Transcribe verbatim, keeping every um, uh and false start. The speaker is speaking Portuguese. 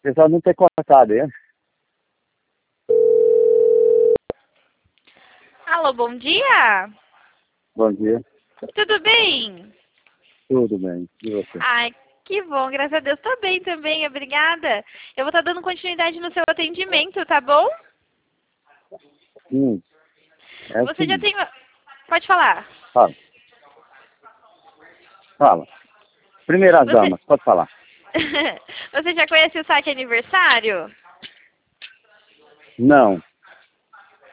Apesar de não ter cortado, é? Alô, bom dia. Bom dia. Tudo bem? Tudo bem. E você? Ai, que bom, graças a Deus. Tô bem também, obrigada. Eu vou estar dando continuidade no seu atendimento, tá bom? Hum, é o Você já seguinte. tem... Pode falar. Fala. Fala. Primeiras Você... damas, pode falar. Você já conhece o site Aniversário? Não.